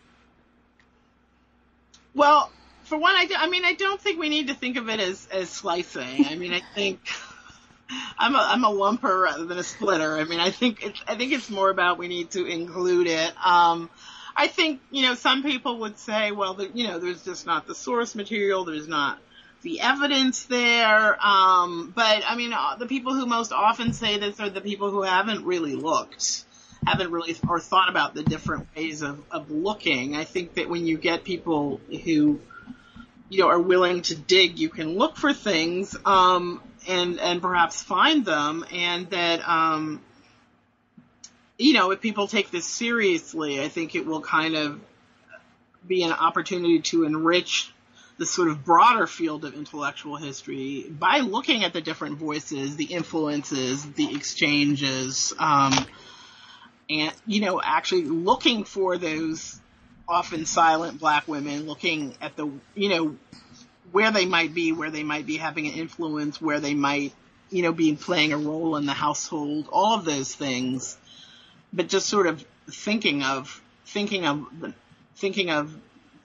Well, for one, I, do, I mean, I don't think we need to think of it as, as slicing. I mean, I think I'm a, I'm a lumper rather than a splitter. I mean, I think it's, I think it's more about we need to include it. Um, I think, you know, some people would say, well, the, you know, there's just not the source material. There's not the evidence there. Um, but I mean, the people who most often say this are the people who haven't really looked. haven't really or thought about the different ways of, of looking. I think that when you get people who, you know, are willing to dig, you can look for things, um, and, and perhaps find them. And that, um, you know, if people take this seriously, I think it will kind of be an opportunity to enrich the sort of broader field of intellectual history by looking at the different voices, the influences, the exchanges, um, and, you know, actually looking for those often silent black women, looking at the, you know, where they might be, where they might be having an influence, where they might, you know, be playing a role in the household, all of those things. But just sort of thinking of, thinking of, thinking of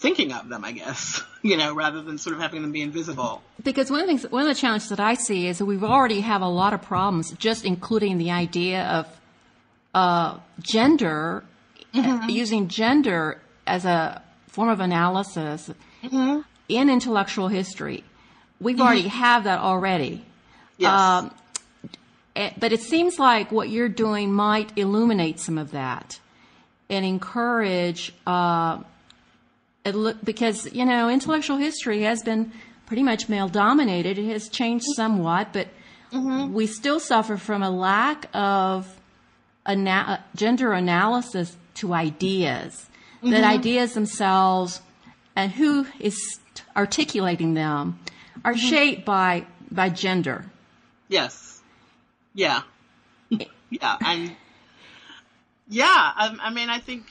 thinking of them, I guess, you know, rather than sort of having them be invisible. Because one of the things, one of the challenges that I see is that we've already have a lot of problems just including the idea of uh, gender, mm-hmm. using gender as a form of analysis mm-hmm. in intellectual history. We've mm-hmm. already have that already. Yes. Um, but it seems like what you're doing might illuminate some of that and encourage, uh, it look, because, you know, intellectual history has been pretty much male dominated. It has changed somewhat, but mm-hmm. we still suffer from a lack of ana- gender analysis to ideas. Mm-hmm. That ideas themselves and who is articulating them are mm-hmm. shaped by, by gender. Yes. Yeah. Yeah. And yeah, I, I mean, I think,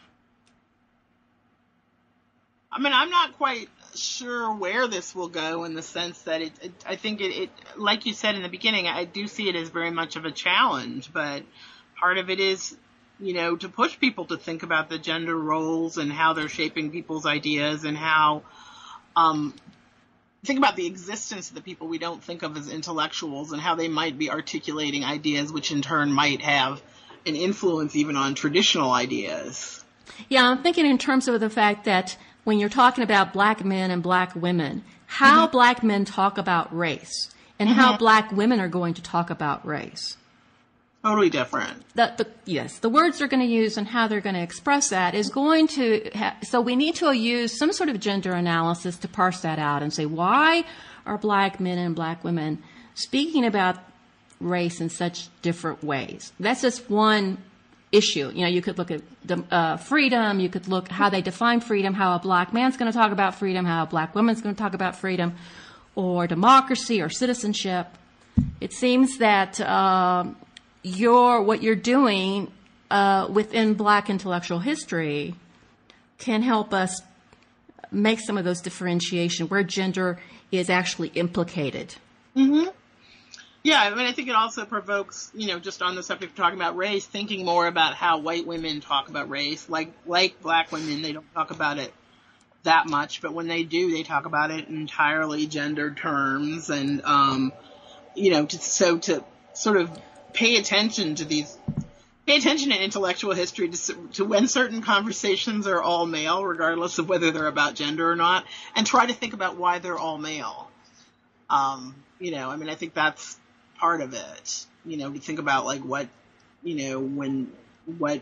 I mean, I'm not quite sure where this will go in the sense that it, it I think it, it, like you said in the beginning, I do see it as very much of a challenge, but part of it is, you know, to push people to think about the gender roles and how they're shaping people's ideas and how, um, think about the existence of the people we don't think of as intellectuals and how they might be articulating ideas which in turn might have an influence even on traditional ideas. Yeah, I'm thinking in terms of the fact that when you're talking about black men and black women, how mm-hmm. black men talk about race and mm-hmm. how black women are going to talk about race. Totally different. The, the, yes, the words they're going to use and how they're going to express that is going to ha- so we need to use some sort of gender analysis to parse that out and say, why are black men and black women speaking about race in such different ways? That's just one issue. You know, you could look at the, uh, freedom, you could look how they define freedom, how a black man's going to talk about freedom, how a black woman's going to talk about freedom, or democracy or citizenship. It seems that um, Your what you're doing uh, within black intellectual history can help us make some of those differentiation where gender is actually implicated. Mm-hmm. Yeah, I mean, I think it also provokes, you know, just on the subject of talking about race, thinking more about how white women talk about race. Like like black women, they don't talk about it that much, but when they do, they talk about it in entirely gendered terms, and um, you know, to, so to sort of pay attention to these, pay attention in intellectual history to, to when certain conversations are all male, regardless of whether they're about gender or not, and try to think about why they're all male. Um, you know, I mean, I think that's part of it. You know, to think about like what, you know, when, what,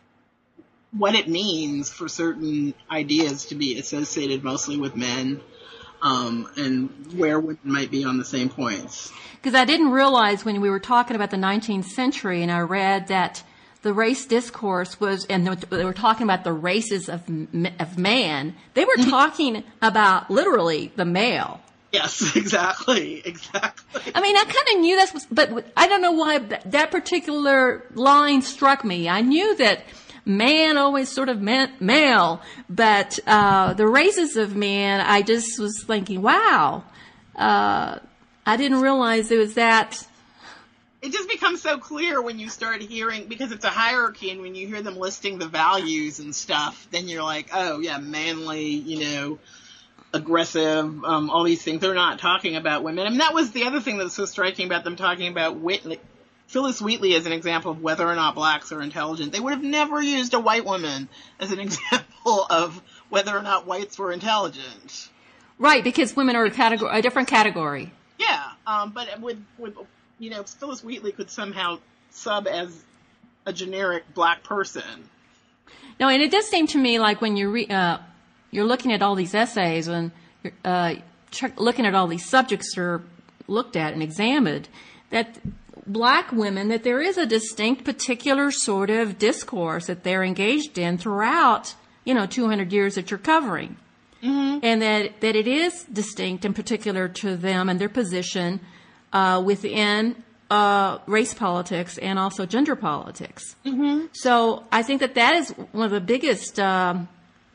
what it means for certain ideas to be associated mostly with men, um, and where women might be on the same points. Because I didn't realize when we were talking about the nineteenth century and I read that the race discourse was, and they were talking about the races of, of man, they were talking about literally the male. Yes, exactly, exactly. I mean, I kind of knew that was, but I don't know why that particular line struck me. I knew that man always sort of meant male, but uh, the races of man, I just was thinking, wow, uh, I didn't realize it was that. It just becomes so clear when you start hearing, because it's a hierarchy, and when you hear them listing the values and stuff, then you're like, oh, yeah, manly, you know, aggressive, um, all these things. They're not talking about women. I mean, that was the other thing that was so striking about them talking about Whitley. Phyllis Wheatley as an example of whether or not blacks are intelligent. They would have never used a white woman as an example of whether or not whites were intelligent. Right, because women are a, category, a different category. Yeah, um, but with, with, you know, Phyllis Wheatley could somehow sub as a generic black person. No, and it does seem to me like when you re, uh, you're looking at all these essays and uh, looking at all these subjects that are looked at and examined, that black women, that there is a distinct particular sort of discourse that they're engaged in throughout, you know, two hundred years that you're covering. Mm-hmm. And that, that it is distinct and particular to them and their position uh, within uh, race politics and also gender politics. Mm-hmm. So I think that that is one of the biggest um,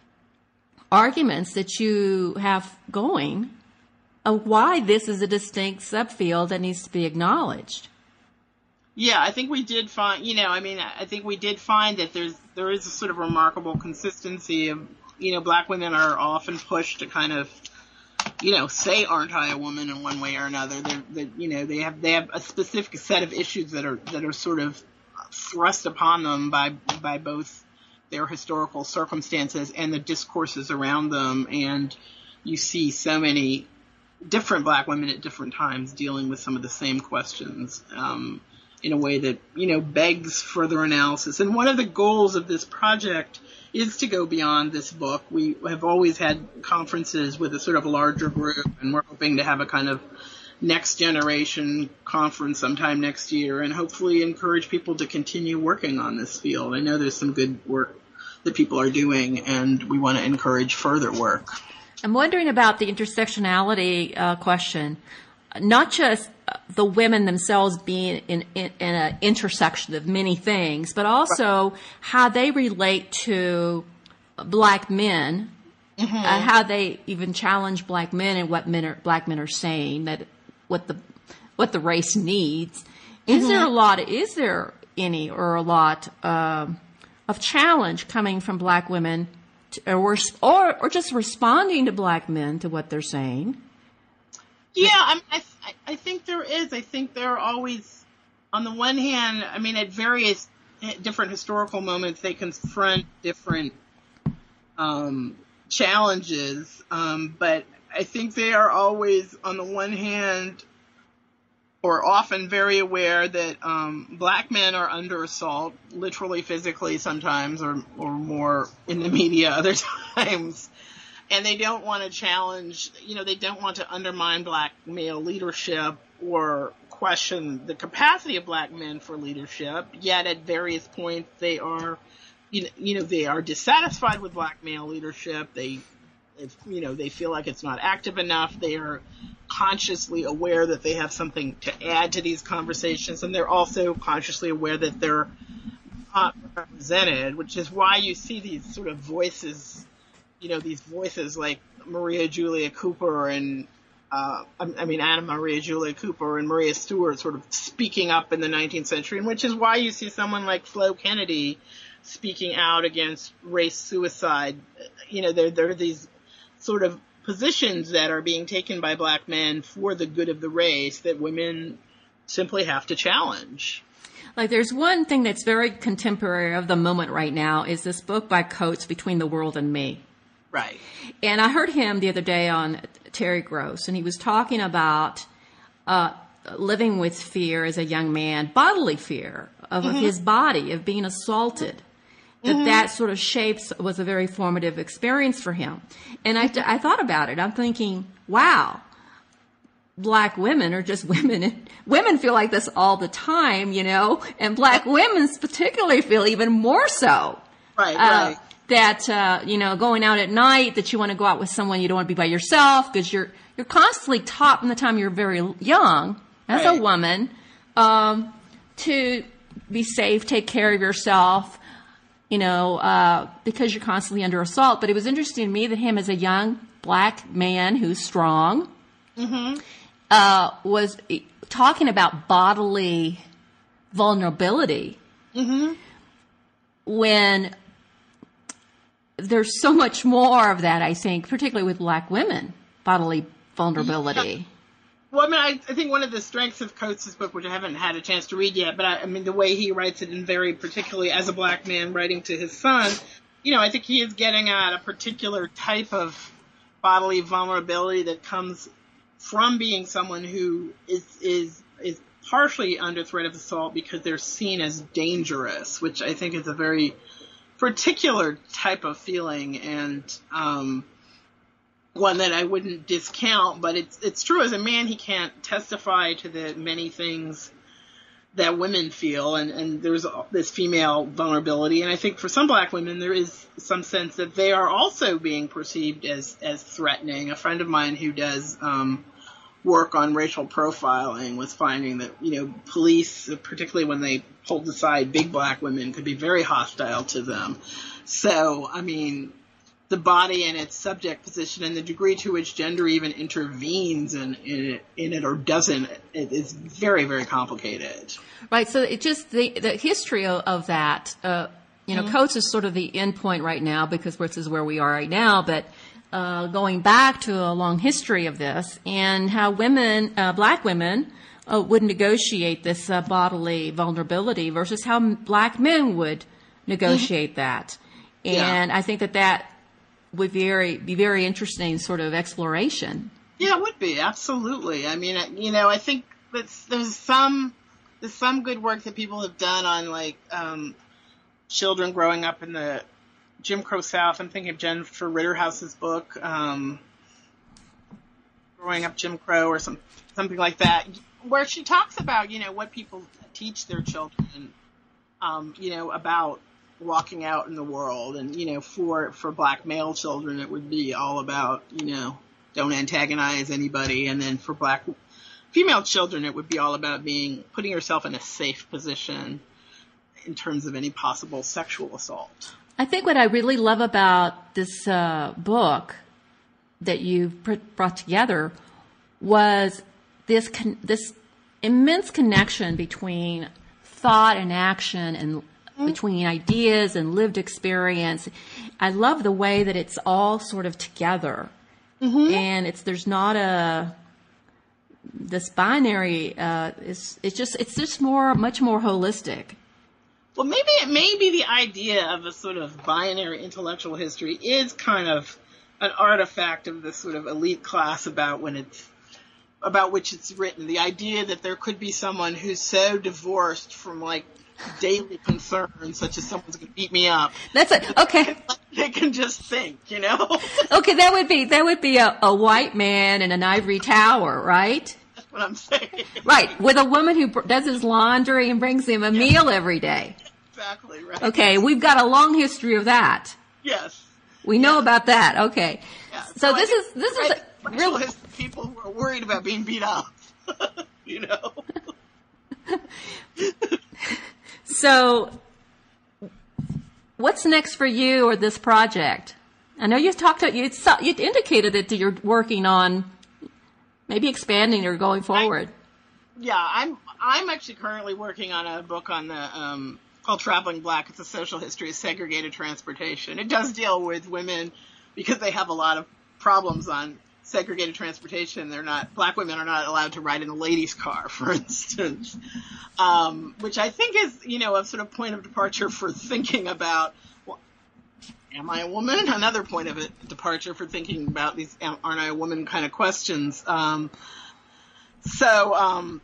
arguments that you have going of why this is a distinct subfield that needs to be acknowledged. Yeah, I think we did find, you know, I mean, I think we did find that there's there is a sort of remarkable consistency of you know, black women are often pushed to kind of, you know, say, aren't I a woman in one way or another? They're, they're, you know, they have they have a specific set of issues that are that are sort of thrust upon them by by both their historical circumstances and the discourses around them. And you see so many different black women at different times dealing with some of the same questions um, in a way that, you know, begs further analysis. And one of the goals of this project is to go beyond this book. We have always had conferences with a sort of larger group, and we're hoping to have a kind of next generation conference sometime next year and hopefully encourage people to continue working on this field. I know there's some good work that people are doing, and we want to encourage further work. I'm wondering about the intersectionality uh, question, not just the women themselves being in, in, in an intersection of many things, but also how they relate to black men, mm-hmm. uh, how they even challenge black men and what men are, black men are saying, that what the what the race needs. Is mm-hmm. there a lot? Is there any or a lot uh, of challenge coming from black women, to, or, or or just responding to black men to what they're saying? Yeah, I, I I think there is. I think there are always, on the one hand, I mean, at various different historical moments, they confront different um, challenges, um, but I think they are always, on the one hand, or often very aware that um, black men are under assault, literally, physically sometimes, or, or more in the media other times. And they don't want to challenge, you know, they don't want to undermine black male leadership or question the capacity of black men for leadership. Yet at various points they are, you know, you know they are dissatisfied with black male leadership. They, if, you know, they feel like it's not active enough. They are consciously aware that they have something to add to these conversations, and they're also consciously aware that they're not represented, which is why you see these sort of voices. You know, these voices like Maria Julia Cooper and, uh, I mean, Anna Maria Julia Cooper and Maria Stewart sort of speaking up in the nineteenth century, and which is why you see someone like Flo Kennedy speaking out against race suicide. You know, there, there are these sort of positions that are being taken by black men for the good of the race that women simply have to challenge. Like, there's one thing that's very contemporary of the moment right now is this book by Coates, Between the World and Me. Right. And I heard him the other day on Terry Gross, and he was talking about uh, living with fear as a young man, bodily fear of, mm-hmm. of his body, of being assaulted. That mm-hmm. that sort of shapes was a very formative experience for him. And I, I thought about it. I'm thinking, wow, black women are just women. Women feel like this all the time, you know, and black women particularly feel even more so. Right, uh, right. That, uh, you know, going out at night, that you want to go out with someone, you don't want to be by yourself, because you're, you're constantly taught from the time you're very young, as right. a woman, um, to be safe, take care of yourself, you know, uh, because you're constantly under assault. But it was interesting to me that him as a young black man who's strong, mm-hmm. uh, was talking about bodily vulnerability mm-hmm. when there's so much more of that, I think, particularly with black women, bodily vulnerability. Yeah. Well, I mean, I, I think one of the strengths of Coates' book, which I haven't had a chance to read yet, but I, I mean, the way he writes it, and very particularly as a black man writing to his son, you know, I think he is getting at a particular type of bodily vulnerability that comes from being someone who is is is partially under threat of assault because they're seen as dangerous, which I think is a very particular type of feeling, and um, one that I wouldn't discount. But it's it's true, as a man, he can't testify to the many things that women feel, and, and there's this female vulnerability. And I think for some black women, there is some sense that they are also being perceived as, as threatening. A friend of mine who does um, work on racial profiling was finding that, you know, police, particularly when they hold aside big black women, could be very hostile to them. So, I mean, the body and its subject position and the degree to which gender even intervenes in, in, it, in it or doesn't, it is very, very complicated. Right. So it just, the, the history of, of that, uh, you know, mm-hmm. Coates is sort of the end point right now because this is where we are right now, but uh, going back to a long history of this and how women, uh, black women, uh, would negotiate this uh, bodily vulnerability versus how black men would negotiate mm-hmm. that. And yeah. I think that that would very, be very interesting sort of exploration. Yeah, it would be. Absolutely. I mean, you know, I think that's, there's some, there's some good work that people have done on like, um, children growing up in the Jim Crow South. I'm thinking of Jennifer Ritterhouse's book, um, Growing Up Jim Crow or some, something like that, where she talks about, you know, what people teach their children, um, you know, about walking out in the world. And, you know, for, for black male children, it would be all about, you know, don't antagonize anybody. And then for black female children, it would be all about being, putting yourself in a safe position in terms of any possible sexual assault. I think what I really love about this uh, book that you brought together was this con- this immense connection between thought and action and mm-hmm. between ideas and lived experience. I love the way that it's all sort of together. Mm-hmm. And it's there's not a this binary uh, is it's just it's just more much more holistic. Well, maybe it may be the idea of a sort of binary intellectual history is kind of an artifact of this sort of elite class about when it's about which it's written. The idea that there could be someone who's so divorced from like daily concerns, such as someone's going to beat me up. That's it. Okay. They can just think, you know. Okay, that would be that would be a, a white man in an ivory tower, right? That's what I'm saying. Right, with a woman who does his laundry and brings him a yeah. meal every day. Exactly, right. Okay, we've got a long history of that. Yes. We know yes. about that. Okay. Yeah. So, so this is this is a real people who are worried about being beat up. You know. So, what's next for you or this project? I know you talked to you. You indicated that you're working on maybe expanding or going forward. I, yeah, I'm. I'm actually currently working on a book on the um, called Traveling Black. It's a social history of segregated transportation. It does deal with women because they have a lot of problems on segregated transportation. They're not, black women are not allowed to ride in a ladies' car, for instance, um, which I think is, you know, a sort of point of departure for thinking about, well, am I a woman? Another point of it, departure for thinking about these aren't I a woman kind of questions. Um, so, um,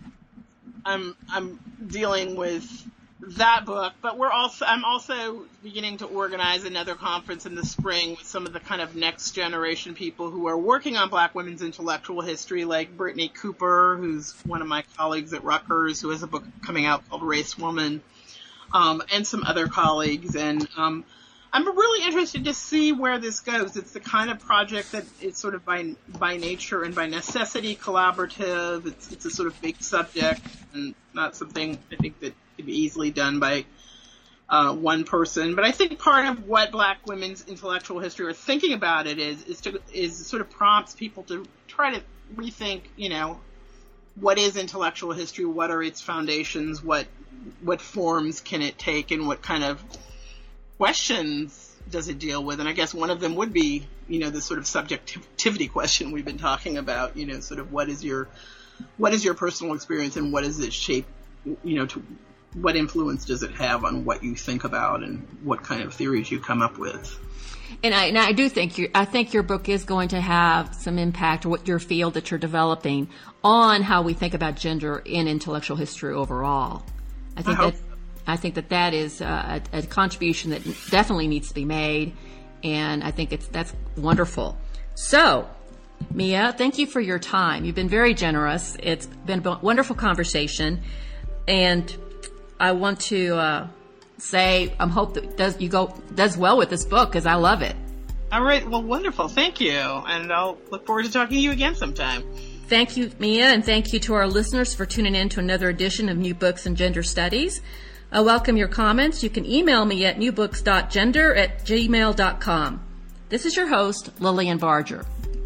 I'm, I'm dealing with that book, but we're also, I'm also beginning to organize another conference in the spring with some of the kind of next generation people who are working on black women's intellectual history, like Brittany Cooper, who's one of my colleagues at Rutgers, who has a book coming out called Race Woman, um, and some other colleagues. And, um, I'm really interested to see where this goes. It's the kind of project that is sort of by, by nature and by necessity collaborative. It's, it's a sort of big subject and not something I think that could be easily done by uh, one person. But I think part of what black women's intellectual history are thinking about it is, is to, is sort of prompts people to try to rethink, you know, what is intellectual history? What are its foundations? What, what forms can it take and what kind of questions does it deal with? And I guess one of them would be, you know, the sort of subjectivity question we've been talking about, you know, sort of what is your, what is your personal experience and what does it shape, you know, to what influence does it have on what you think about and what kind of theories you come up with? And I, and I do think you, I think your book is going to have some impact, or what your field that you're developing, on how we think about gender in intellectual history overall. I think I that, I think that that is a, a contribution that definitely needs to be made, and I think it's that's wonderful. So, Mia, thank you for your time. You've been very generous. It's been a wonderful conversation, and I want to uh, say I hope that does you go does well with this book because I love it. All right, well, wonderful. Thank you, and I'll look forward to talking to you again sometime. Thank you, Mia, and thank you to our listeners for tuning in to another edition of New Books in Gender Studies. I welcome your comments. You can email me at newbooks dot gender at gmail dot com. This is your host, Lillian Barger.